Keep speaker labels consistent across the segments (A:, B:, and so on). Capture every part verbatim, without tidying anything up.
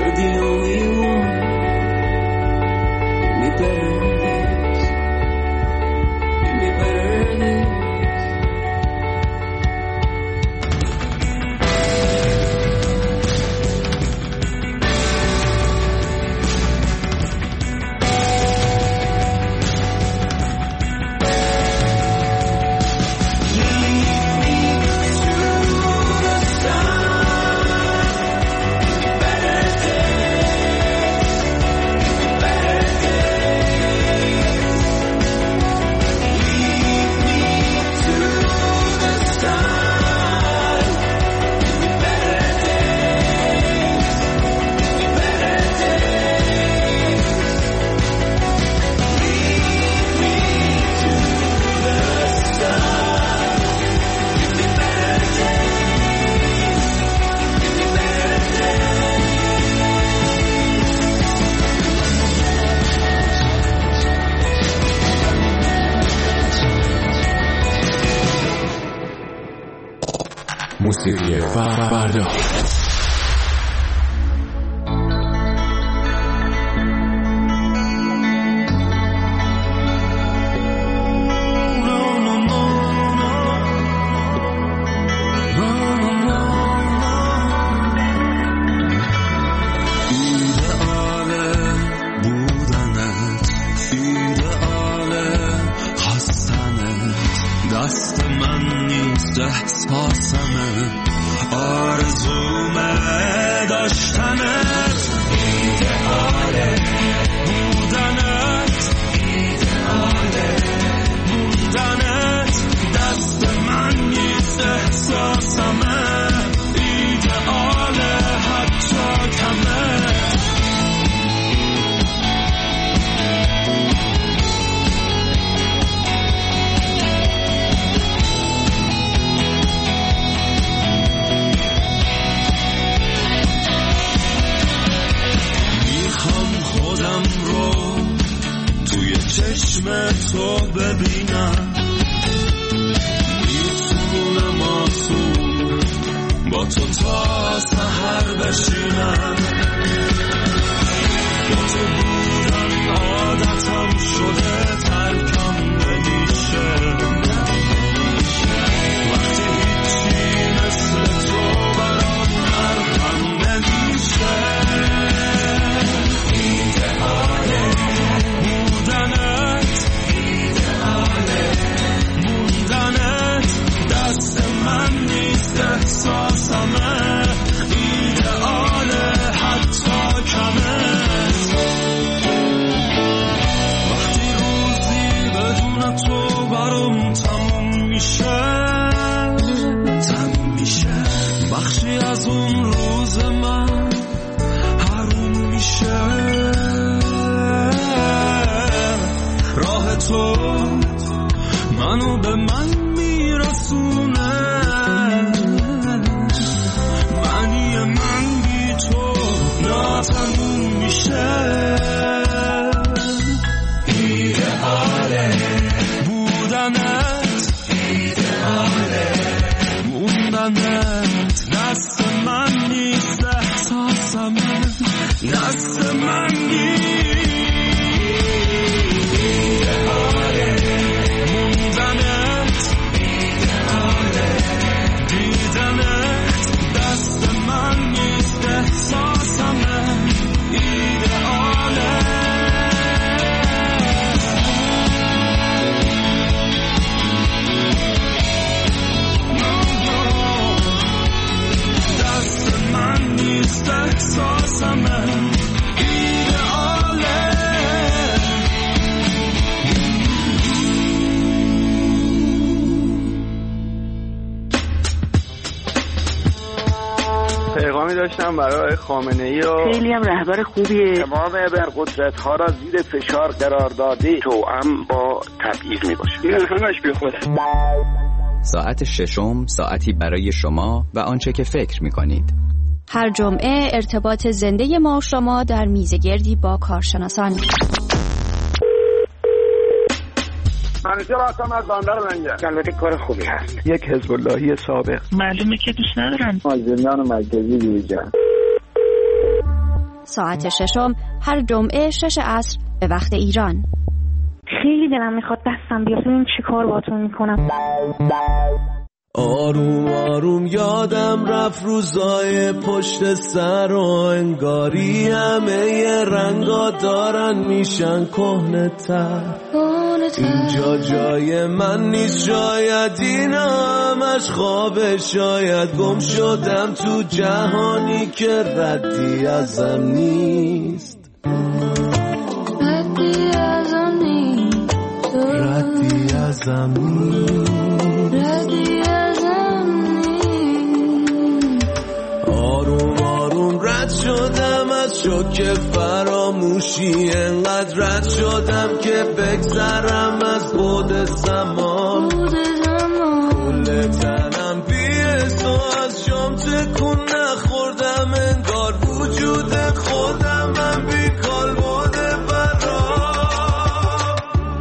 A: You're the only one. Give me better days. Give me better days.
B: موسیقی فردا.
C: داشتم برای خامنه‌ای و
D: خیلی هم رهبر خوبیه.
C: تمام ابرقدرت‌ها را زیر فشار قرار داده توأم با تبعیض میباشه. این همش بی خوده.
E: ساعت ششم، ساعتی برای شما و آنچه که فکر می‌کنید.
F: هر جمعه ارتباط زنده ما و شما در میزگردی با کارشناسان.
C: منیجر هستم از بندر منجر. البته کار خوبی هست. یک حزب اللهی سابق.
D: معلومه که دوست ندارن.
C: از زندان مرکزی بیرون.
F: ساعت ششم هر جمعه شش عصر به وقت ایران.
D: خیلی دلم میخواد دستم بیاد ببینم چی کار باهاتون میکنم.
G: آروم آروم یادم رفت روزای پشت سر و انگاری همه رنگا دارن میشن کهنه تر. اینجا جای من نیست، شاید این همش خوابه، شاید گم شدم تو جهانی که ردی ازم نیست. ردی ازم نیست، ردی ازم نیست، ردی ازم نیست. آروم آروم رد شدم از شوک فراموشی، انقدر رد شدم که بگذرم از بود زمان. کل تنم بیست و از شام تکون نخوردم، انگار وجود خودم من بیکال بوده برام،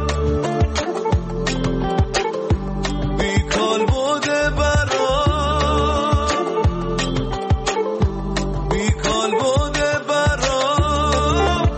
G: بیکال بوده برام، بیکال بوده برام.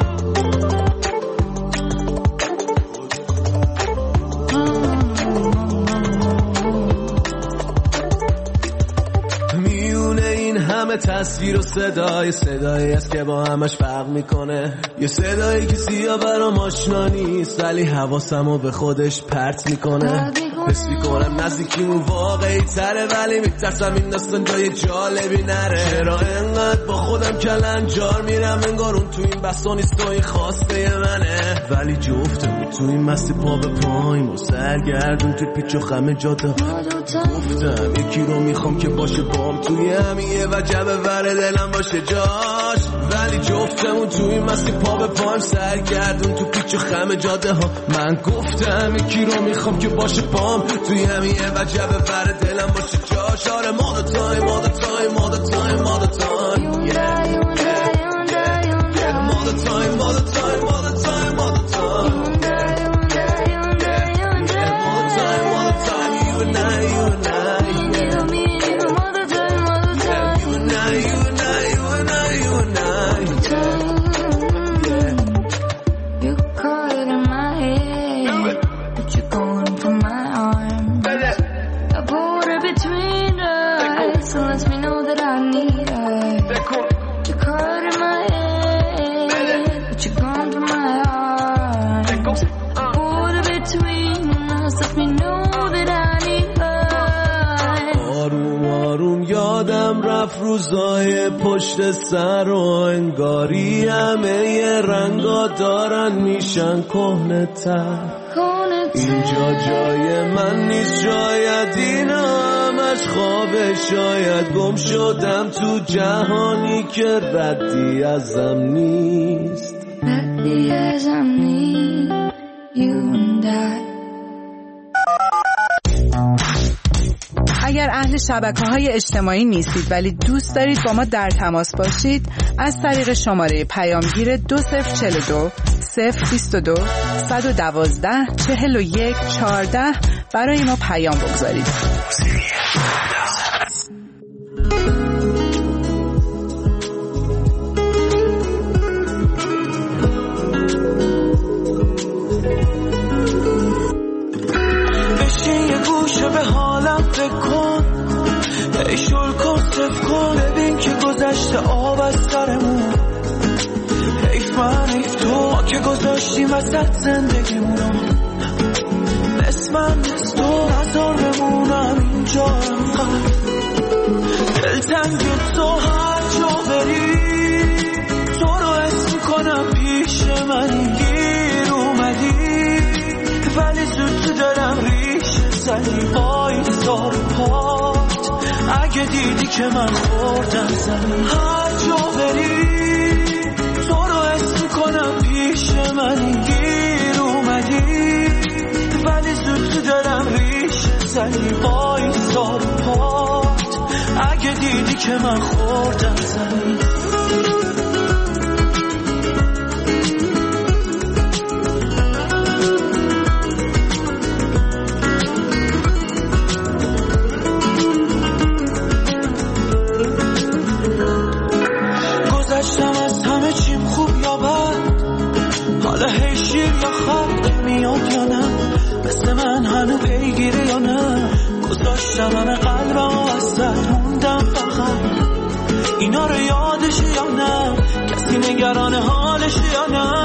G: میونه این همه تصویر و صدای، صدایی است که با همش فرق میکنه، یه صدایی که سیاه برام آشنا نیست ولی حواسمو به خودش پرت میکنه. حس میکنم نزدیکیمون واقعی تره ولی میترسم این داستان جای جالبی نره. چرا انقدر با خودم کلنجار میرم، انگار اون تو این بسا نیست و این خواسته منه، ولی جفتم تو این مستی پا به پاییم و سرگردون تو پیچ و خم جاده. گفتم یکی رو میخوام که باشه بام توی همیه و جبه ور دلم باشه جاش، ولی جفتمون تو این مستی پا به پایم سرگردون تو پیچ و خم جاده ها. من گفتم یکی رو میخوام که باشه بام توی همیه و جبه ور دلم باشه جاش. آره ما دو تایم، ما دو تایم، ما دو تایم، ما دو تایم، yeah, yeah, yeah, yeah. ما دو تایم، ما دو تایم، ما دو تایم، ما دو تایم. روزای پشت سر و انگاری همه رنگا دارن میشن کهنه تر. اینجا جای من نیست، شاید این همش خوابه، شاید گم شدم تو جهانی که ردی ازم نیست، ردی ازم نیست. You and I.
H: اگر اهل شبکه‌های اجتماعی نیستید ولی دوست دارید با ما در تماس باشید، از طریق شماره پیامگیر دو صفر چهل و دو صفر بیست و دو صد و دوازده چهل و یک چهارده برای ما پیام بگذارید.
A: بشین یه گوشه به حالم فکر کن، ای شلکو صف کن، ببین که گذشته آب از سرمون. حیف من حیف تو، ما که گذاشتیم وسط زندگیمونو، نصف من نصف تو، نظر بمونم اینجا انقدر دلتنگ تو. هر جا بری تو رو اسم کنم پیش منی، گیر اومدی ولی زود تو دارم ریش زنی. بایزار پات اگه دیدی که من خوردم زنی، هر جا بری تو رو اسم کنم پیش منی، گیر اومدی ولی زود تو دارم ریش زنی. بایزار پات اگه دیدی که من خوردم زنی. منو پیگیره یا نه، گذاشتم همه قلبم وسط موندم فقط اینا رو یادش یا نه، کسی نگران حالش یا نه.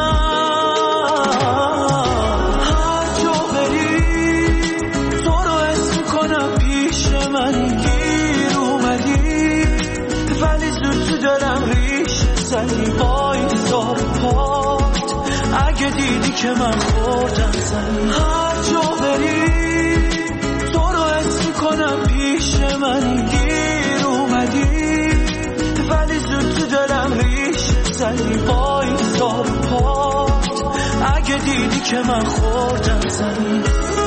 A: هر جا بری تو رو حس میکنم پیش منی، گیر اومدی ولی زود تو دلم ریش زدی. بایزار پات اگه دیدی که من خوردم زنی. هر جا بری تو رو حس میکنم پیش منی، گیر اومدی ولی زود تو دلم ریش زدی. بایزار پات اگه دیدی که من خوردم زنی.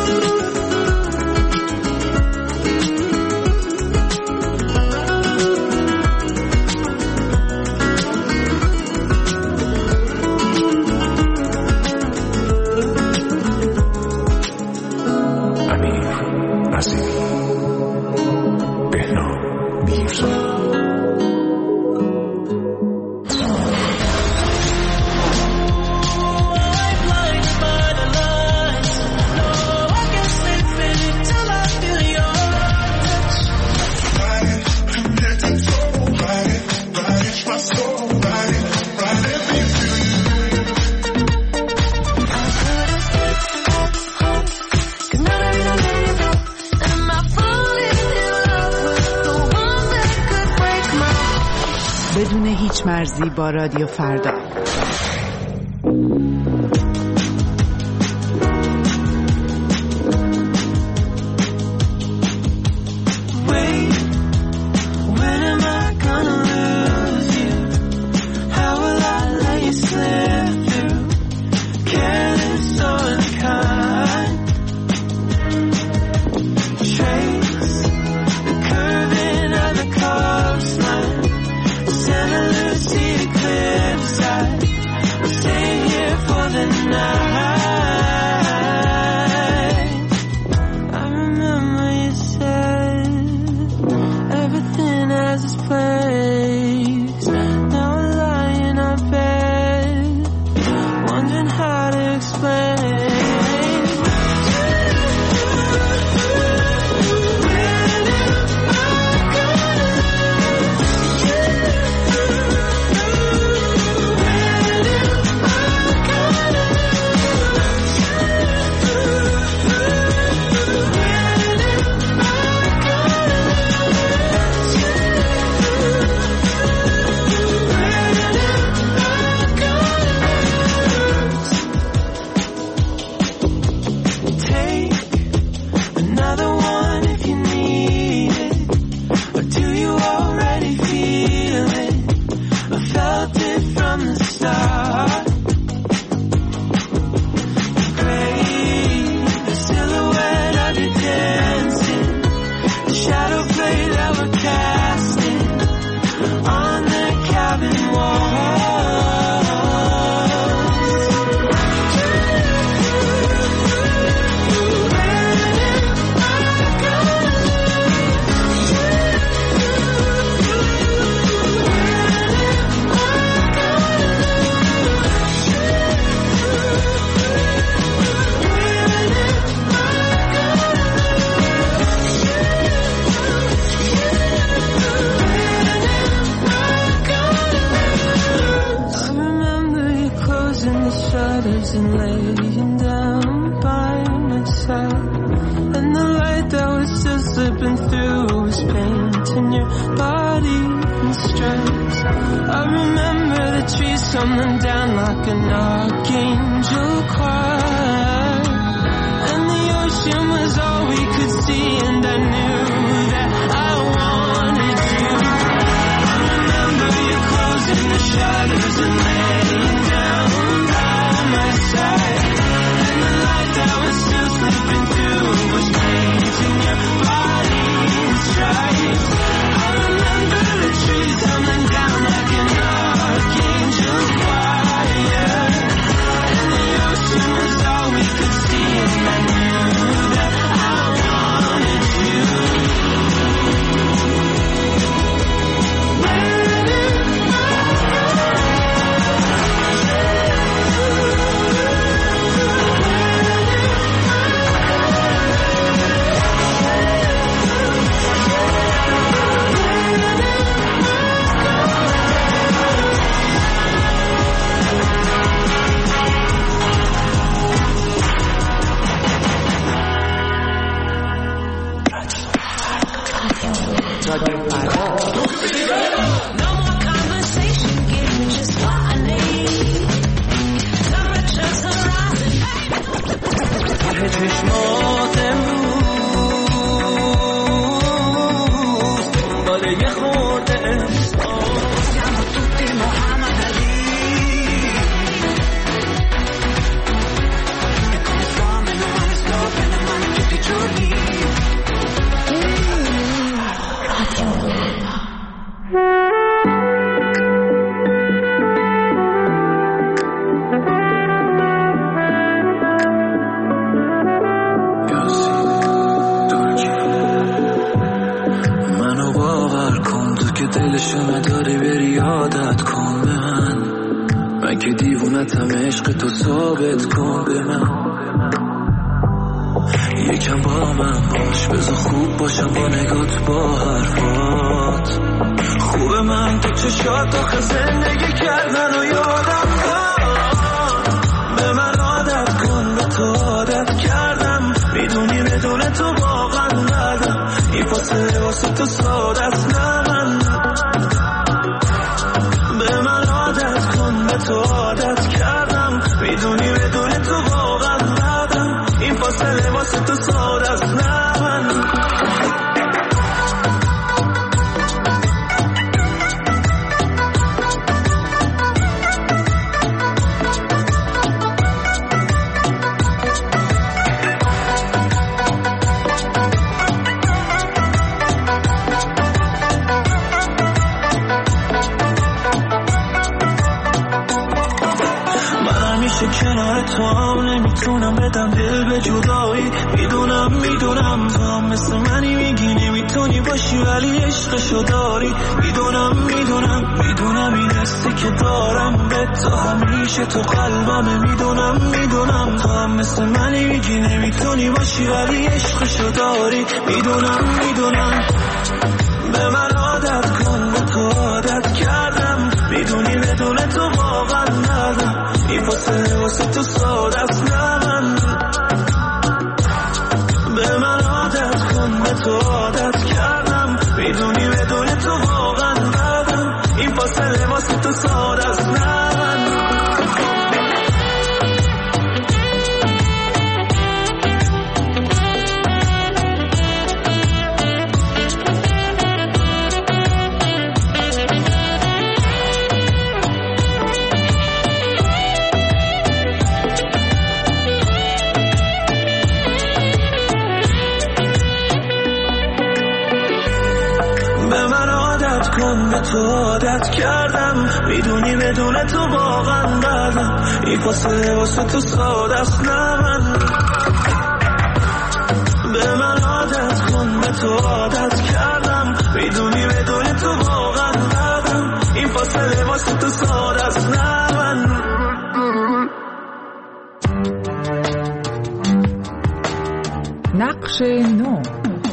H: بدون هیچ مرزی با رادیو فردا.
A: نداری بری عادت کن به من، من که دیوونتم عشق تو ثابت کن به من. یکم با من باش بذار خوب باشم با نگات با حرفات. خوب من تو چشات آخه زندگی کردن و یادم کن. به من عادت کن به تو عادت کردم، میدونی بدون تو واقعا ندم. این فاصله واسه تو ساده است نه من. به من عادت کن به تو عادت کردم، میدونی بدون تو واقعا ندم. این فاصله واسه تو ساده است نه من. کنار تو هم نمیتونم بدم دل به جدایی. میدونم میدونم تو هم مثل منی، میگی نمیتونی باشی ولی عشقشو داری. میدونم میدونم میدونم این حسی که دارم به تو همیشه تو قلبمه. میدونم میدونم تو هم مثل منی، میگی نمیتونی باشی ولی عشقشو داری. میدونم میدونم به من عادت کن به تو عادت کردم، میدونی بدون تو واقعا ندم. این فاصله واسه تو ساده است نه من. به من عادت کن به تو عادت کردم، میدونی بدون تو واقعا ندم. این فاصله واسه تو ساده است نه من. به تو عادت کردم، میدونی بدون تو واقعا ندم. این فاصله واسه تو ساده است نه من. به من عادت کن به تو عادت کردم، میدونی بدون تو واقعا ندم. این فاصله واسه تو ساده است نه من.
H: نقش نو.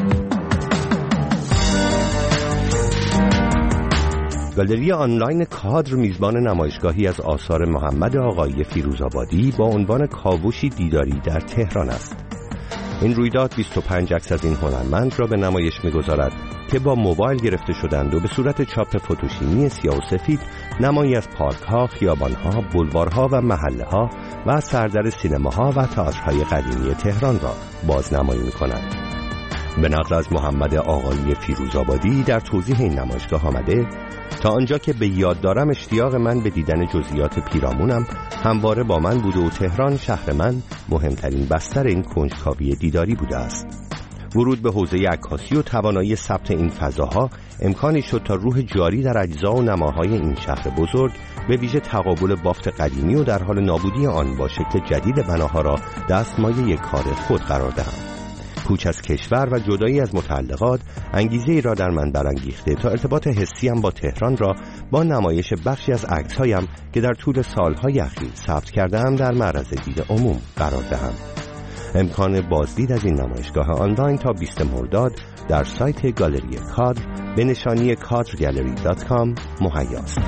I: گالری آنلاین کادر میزبان نمایشگاهی از آثار محمد آقایی فیروزآبادی با عنوان کاوشی دیداری در تهران است. این رویداد بیست و پنج عکس از این هنرمند را به نمایش می‌گذارد که با موبایل گرفته شدند و به صورت چاپ فوتوشیمی سیاه و سفید نمایی از پارک‌ها، خیابان‌ها، بولوارها و محله‌ها و سردر سینماها و تئاترهای قدیمی تهران را بازنمایی می‌کنند. به نقل از محمد آقایی فیروزآبادی در توضیح این نمایشگاه آمده: تا آنجا که به یاد دارم اشتیاق من به دیدن جزئیات پیرامونم همواره با من بوده و تهران شهر من مهمترین بستر این کنجکاوی دیداری بوده است. ورود به حوزه عکاسی و توانایی ثبت این فضاها امکانی شد تا روح جاری در اجزا و نماهای این شهر بزرگ، به ویژه تقابل بافت قدیمی و در حال نابودی آن با شکل جدید بناها را دستمایه یک کار خود قرار دهم. کوچ از کشور و جدایی از متعلقات انگیزه ای را در من برانگیخته تا ارتباط حسیم با تهران را با نمایش بخشی از عکس‌هایم که در طول سالهای اخیر ثبت کرده‌ام در معرض دید عموم قرار دهم. امکان بازدید از این نمایشگاه آنلاین تا بیست مرداد در سایت گالری کادر به نشانی کادر گالری دات کام مهیاست.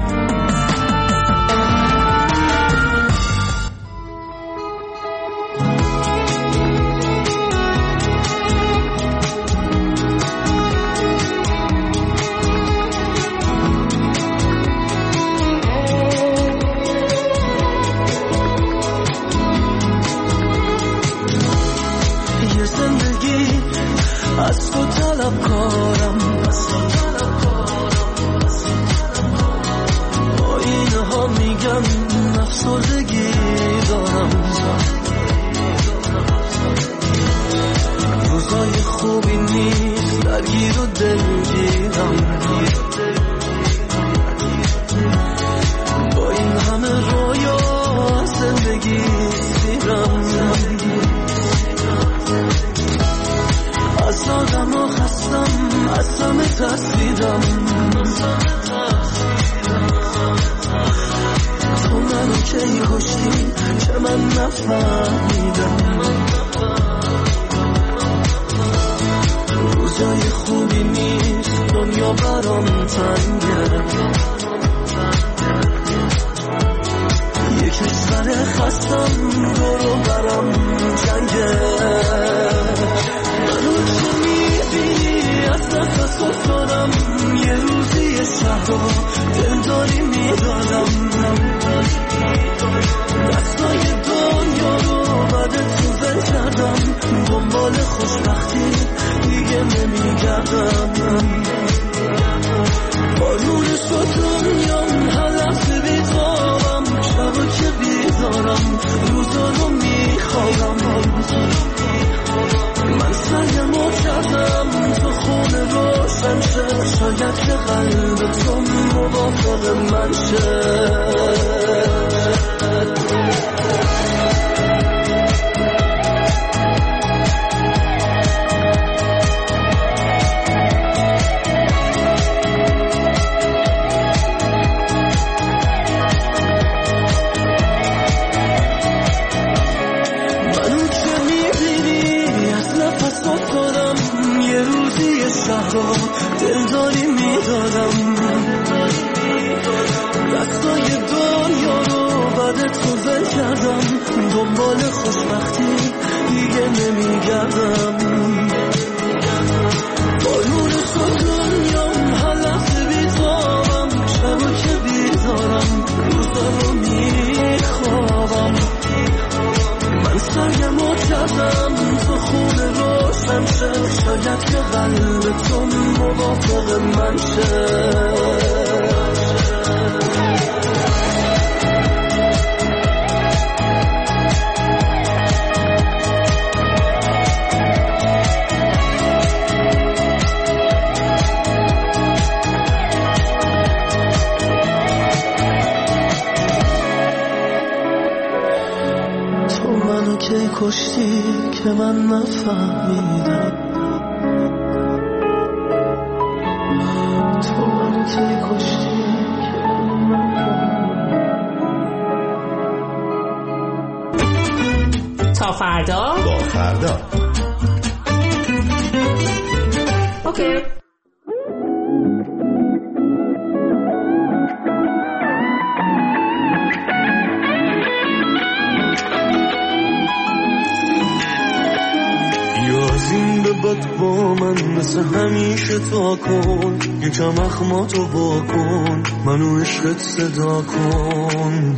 A: از تو طلب کارم، نفهمیدم روزای خوبی نیست دنیا برام تنگه یه کشور خستم دورو برام جنگه منو چه میبینی از نفس افتادم یه روزی شهر دلداری میدادم دستای دنیا رو بعد تو ول کردم دنبال خوشبختی دیگه نمیگردم بارون شد دنیام هر لحظه بیتابم شبا که بیدارم روزا رو میخوابم من سعیمو کردم تو خونه روشن شه شاید که قلب تو موافق من شه دلداری میدادم دستای دنیا رو بعد تو ول کردم دنبال خوشبختی دیگه نمیگردم بارون شد دنیام هر لحظه بیتابم شبا که بیدارم روزا رو میخوابم من سعیمو کردم تو خونه روشن شه شاید که قلب تو موافق من شه کی کشتی که من نفهمیدم تو منو کی کشتی
J: تا فردا
I: با فردا
J: اوکی
A: بد با من مثل همیشه تا کن یکم اخماتو با کن منو عشقت صدا کن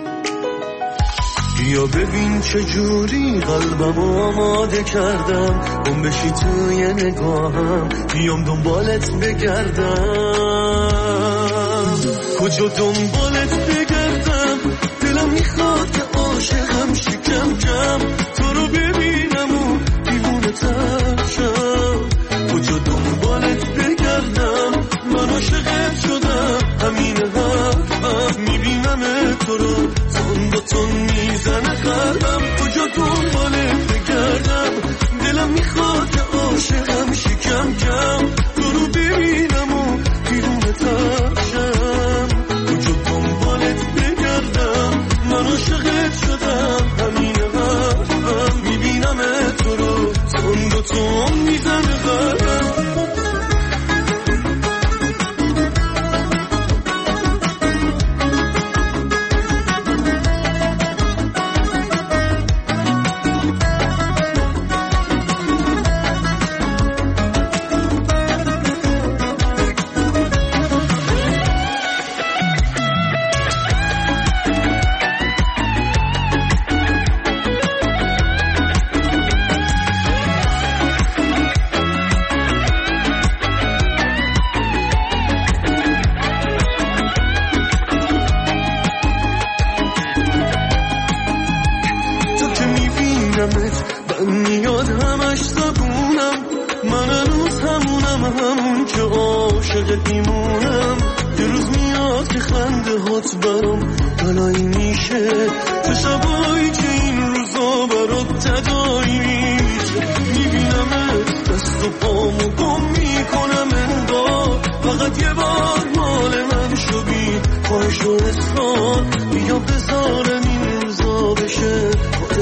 A: بیا ببین چجوری قلبمو آماده کردم گم بشی توی نگاهم بیام دنبالت بگردم کجا دنبالت بگردم دلم میخواد که عاشقم شکم کم تو رو ببینم و دیوونه تر شم کجا دنبالت بگردم من عاشقت شدم همین حرفم میبینم تو رو تون با تون میزنه قلبم کجا دنبالت بگردم دلم میخواد که عاشقم شکم کم تو رو ببینم و دیوونه تر شم کجا دنبالت بگردم من عاشقت شدم همین حرفم میبینم تو رو تون با تون میزنه قلبم من یاد همش زبونم من هنوز همونم همون که عاشقت میمونم یه روز میاد که خنده هات برام بلایی میشه تو شبایی که این روزا برات تدایی میشه میبینمت دست و پامو گم میکنم انگار فقط یه بار مال من شدی خواهش و اصرار بیا بذارم این روزا بشه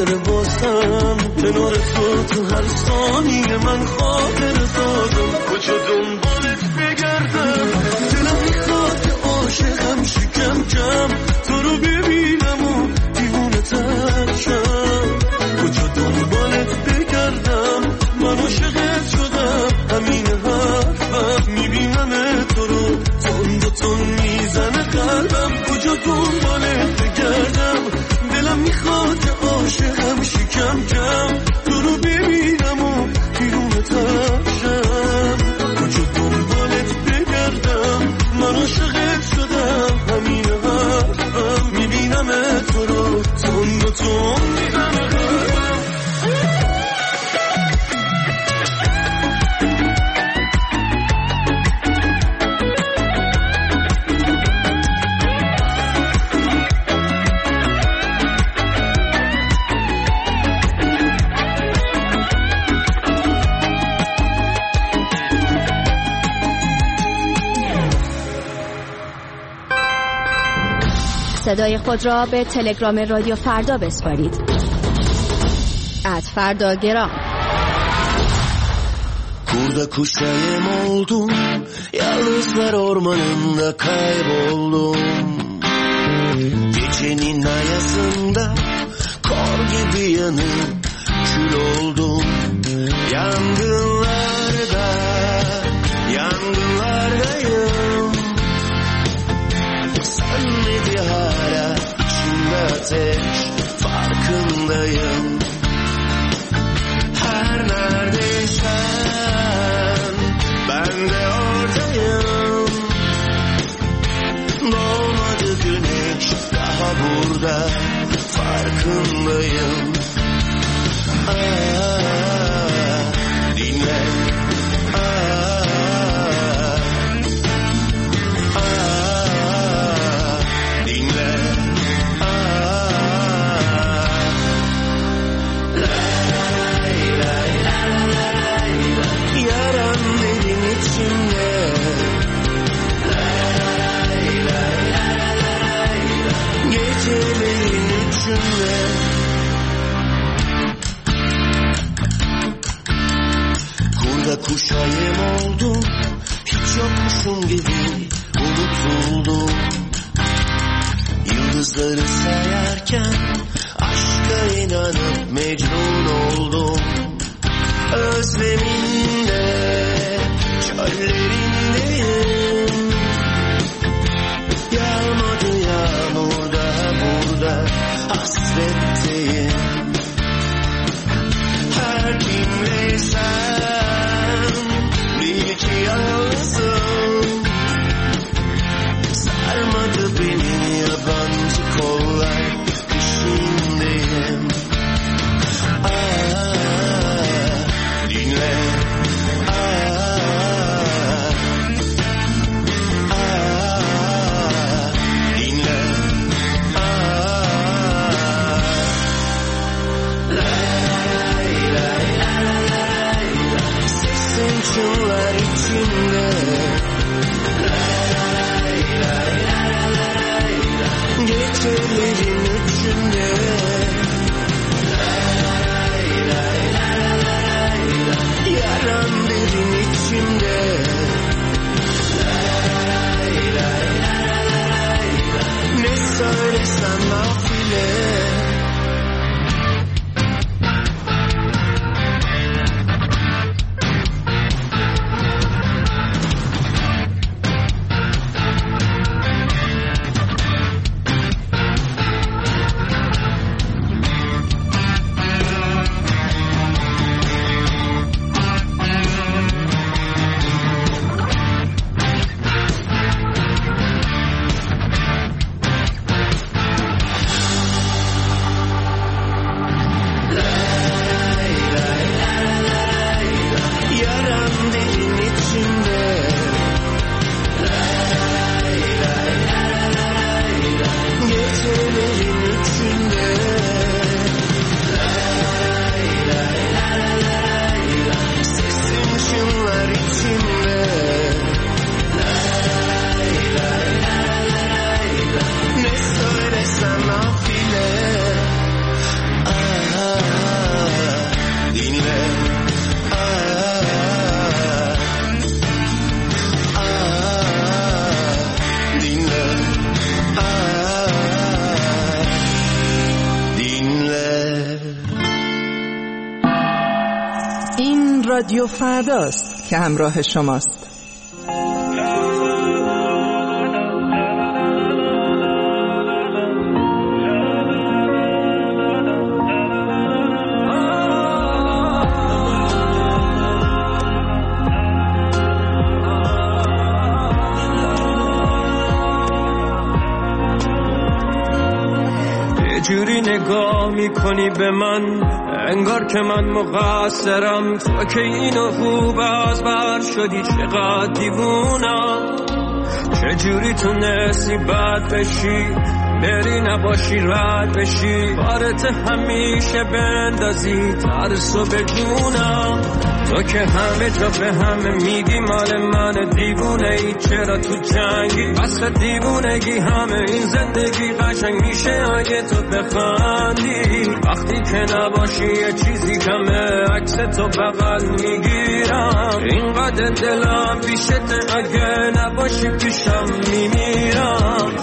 F: صدای خود را به تلگرام رادیو فردا بسپارید. ات فردا گرام.
K: Kurda kuşayım oldum, yalnızlar ormanında kayboldum. Gecenin ayazında kor gibi yanıp kül oldum. Yangınlarda, yangınlardayım. Sönmedi hala içimde ateş, farkındayım. Her neredeysen ben de oradayım. Doğmadı güneş daha burada, farkındayım. Aa, dinle. Aa, aa, dinle. Aa, lay lay lay lay lay. Yaram derin içimde. Lay lay lay lay lay. Gecelerin içinde. Kurda kuşayım oldum, hiç yokmuşum gibi unutuldum. Yıldızları sayarken aşka inanıp mecnun oldum. Özleminde, çöllerindeyim. Yağmadı yağmur daha burada, hasretteyim. Her kimleysen bil ki yalnızım. Sarmadı beni yabancı kollar, peşindeyim. Aa, dinle. Aa, aa, dinle. Aa, lay lay lay lay. Sesin çınlar içimde. Lay lay lay lay. Gecelerin üçünde. Lay lay lay lay. Yaram derin içimde. Lay lay lay lay. Ne söylesem nafile. Yaram derin içimde. Lay lay lay lay. Gecelerin üçünde. Lay lay lay lay. Sesim çınlar içimde. Lay lay lay lay. Ne söylesem nafile. Aa, dinle. Aa, aa, dinle. Aa, dinle.
H: این رادیو فرداست که همراه شماست.
A: یه جوری نگاه میکنی به من انگار که من مقصرم. تو که اینو خوب از بر شدی چقدر دیوونم. چجوری تونستی بد بشی بری نباشی رد بشی بارت همیشه بندازی ترسو به جونم تو که همه جا به همه میگی مال من دیوونه ای چرا تو جنگی بس دیوونگی همه این زندگی قشنگ میشه اگه تو بخندی وقتی که نباشی یه چیزی کمه عکس تو بغل میگیرم اینقدر دلم پیشت اگه نباشی پیشم میمیرم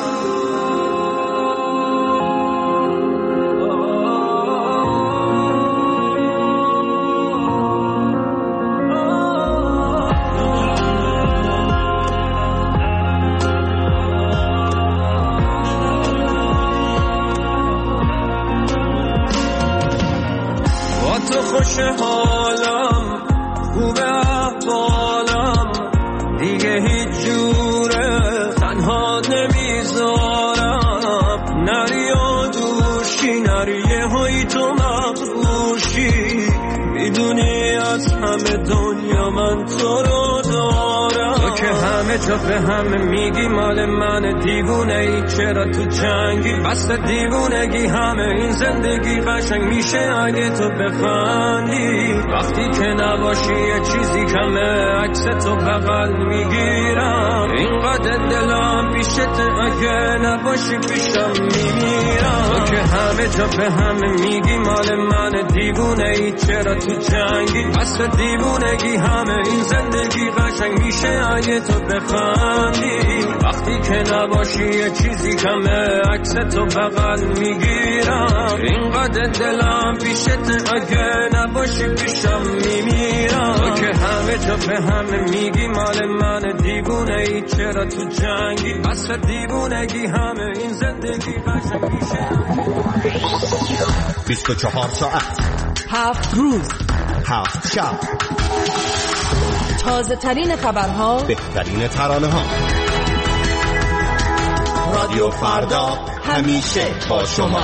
A: خوش حالم خوبه احوالم دیگه هیچ جوره تنها نمیذارم نری و دوشی نری یه هایی تو مغروشی میدونی از همه دنیا من تو رو دارم تو که همه جا به همه میگی مال من دیوونه ای چرا تو جنگی بس دیوونگی همه این زندگی قشنگ میشه اگه تو بخندی وقتی که نباشی یه چیزی کمه عکس تو بغل میگیرم اینقدر دلم پیشت اگه نباشی پیشم میمیرم تو که همه جا به همه میگی مال من دیوونه ای چرا تو جنگی بس دیوونگی همه این زندگی قشنگ میشه اگه تو بخندی وقتی که نباشی یه چیزی کمه عکس تو بغل میگیرم اینقدر دلم پیشت اگه نباشی پیشم میمیرم تو که همه جا به همه میگی مال من دیوونه ای چرا تو جنگی بس دیوونگی همه این زندگی قشنگ میشه
I: بیست و چهار ساعت
H: هفت روز
I: هفت شب
H: تازه ترین خبرها
I: بهترین ترانه ها رادیو فردا همیشه با شما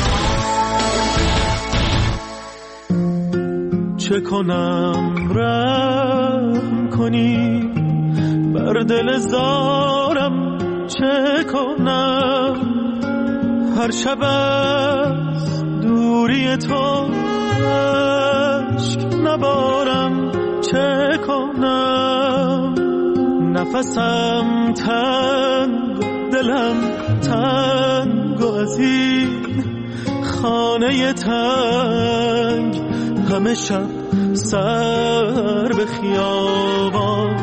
A: چه کنم رحم کنی بر دل زارم چه کنم هر شب از دوری تو عشق نبارم چه کنم نفسم تنگ دلم تنگ و از این خانه تنگ همه شب سر به خیابان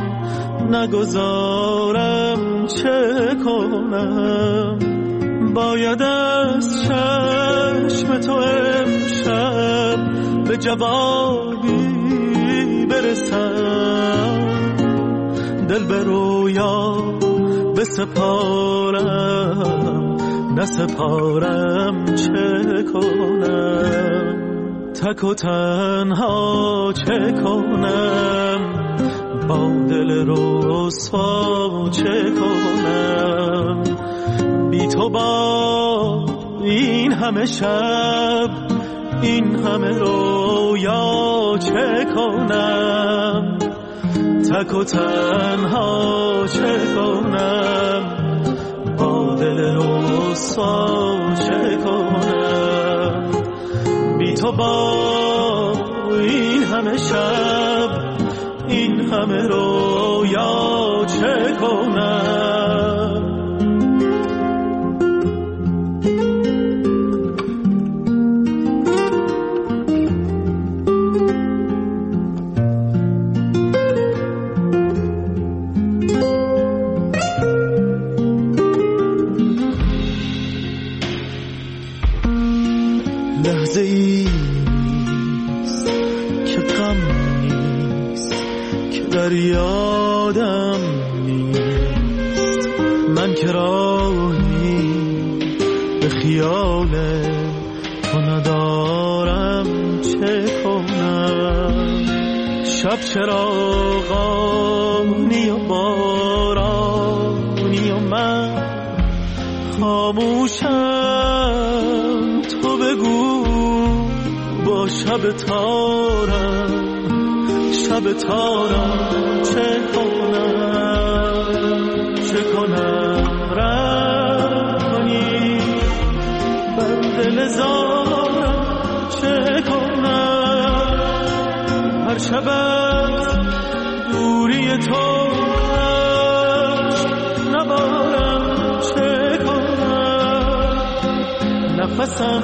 A: نگذارم چه کنم باید از چشم تو امشب به جوابی برسم دل به رویا بسپارم نسپارم چه کنم تک و تنها چه کنم با دل رسوا چه کنم بی تو با این همه شب این همه رویا چه کنم تک و تنها چه کنم با دل رسوا چه کنم بی تو با این همه شب این همه رویا چه کنم لحظه ایست که غم نیست که در یادم نیست من که راهی به خیال تو ندارم چه کنم شب چراغانی و بارانی و من خاموشم تو بگو با شب تارم شب تارم چه کنم چه کنم رحم کنی شبت دوری تو نبارم چه کنم نفسم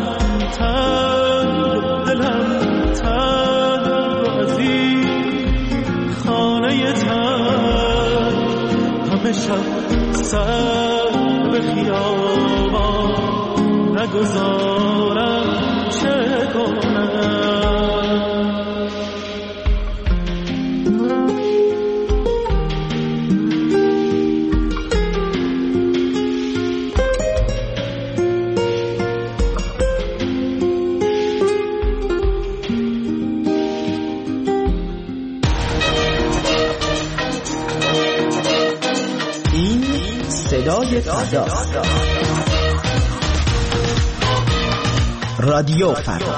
A: تنگ دلم تنگ و از این خانه تنگ همه شب سر به خیابان نگذارم چه کنم
L: صدای فردا، رادیو فردا.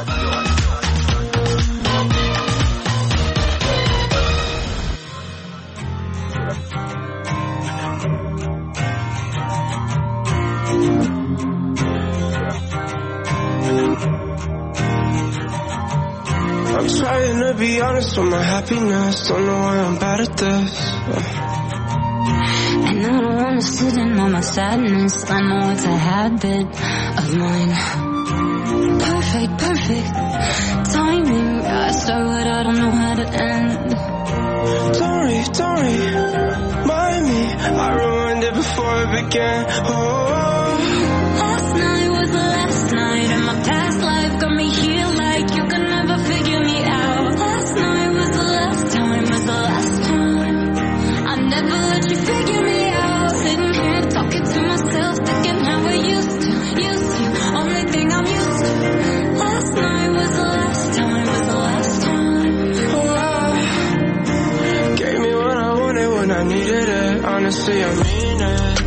M: I'm trying to be honest with my happiness. Don't know why I'm bad at this.
N: And I don't wanna sit in on my sadness. I know it's a habit of mine. Perfect, perfect timing. I start what I don't know how to end.
M: Don't worry, don't worry, mind me. I ruined it before it began. Oh,
N: last night was the last night, and my past life got me here like you could never figure me out. Last night was the last time, was the last time. I never let you figure me out. Sitting here talking to myself, thinking how we used to, used to. Only thing I'm used to. Last night was the last time, was the last time.
M: oh, I gave me what I wanted when I needed it. Honestly, I mean it.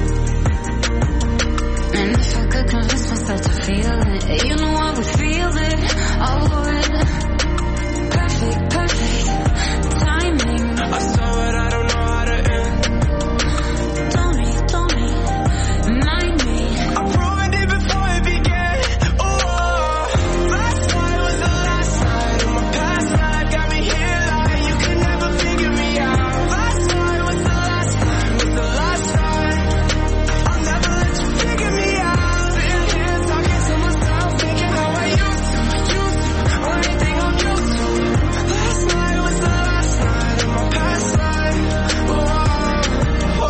N: And if I could convince myself to feel it, you know I would feel it. I would. Perfect, perfect timing.
M: I saw it, I don't know how to end.
N: Don't me, don't me, mind me.
M: I ruined it before it began. Oh, last night was the last night, and my past life got me here like you could never figure me out. Last night was the last night, was the last time. I'll never let you figure me out. Sitting here talking to myself, thinking how I used to, used to. Only thing I'm used to. Last night was the last night, and my past life. Oh, oh,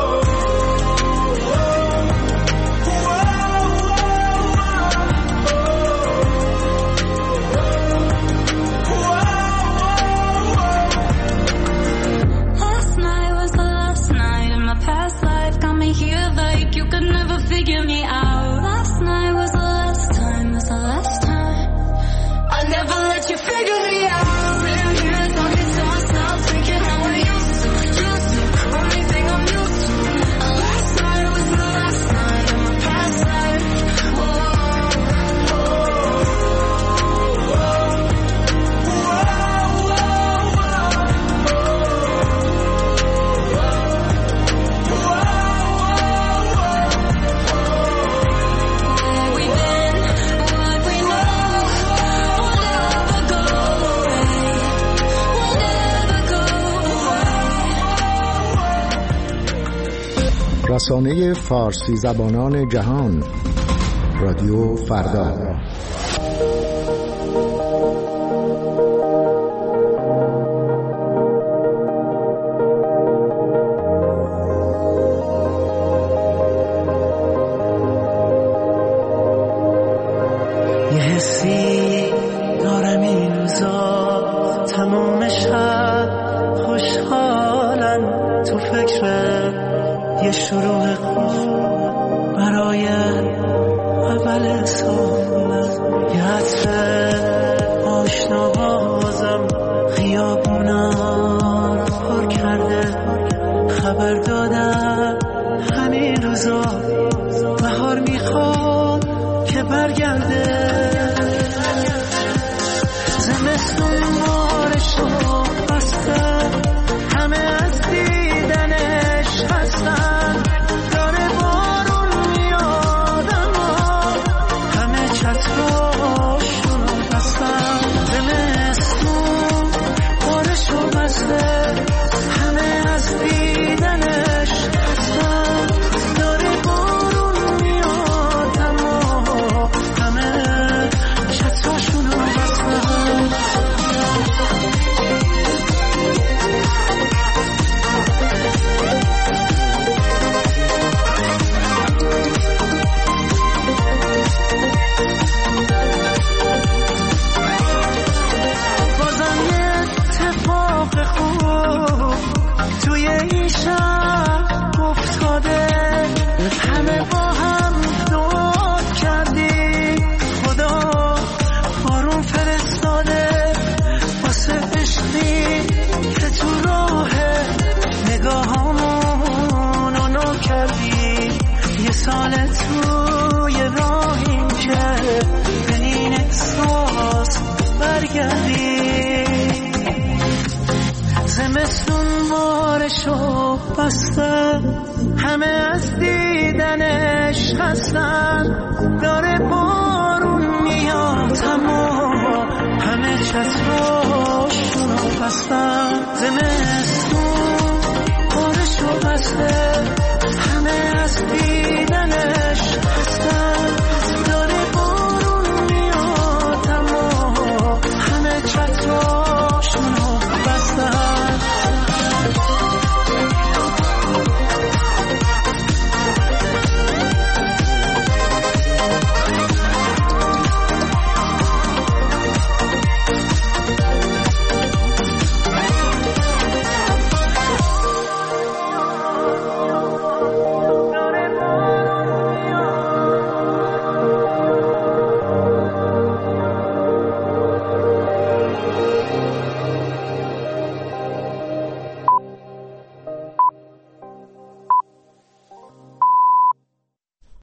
N: Last night was the last night, and my past life got me here like you could never figure me out. Last night was the last time, was the last time. I never let you figure me out. Sitting here talking to myself, thinking how I used to, used to. Only thing I'm used to. Last night was the last night, and my past life. Oh, oh, where we been, what we know, will never go away, will never go away.
O: رسانه فارسی زبانان جهان، رادیو فردا.
A: یه حسی دارم این روزا تموم شب خوشحالم تو فکر یه شروع خوب برای اول سالم. یه عطر آشنا بازم خیابونا رو پر کرده. خبر دادم همین روزا بهار میخواد که برگرده. زمستون بارشو بسته، همه از دیدنش هستن. داره بارون میاد اما همه چتراشون بستن. زمستون بارش مال توی راهیم که به این احساس برگردی. زمستون بارشو بسته، همه از دیدنش خستن، داره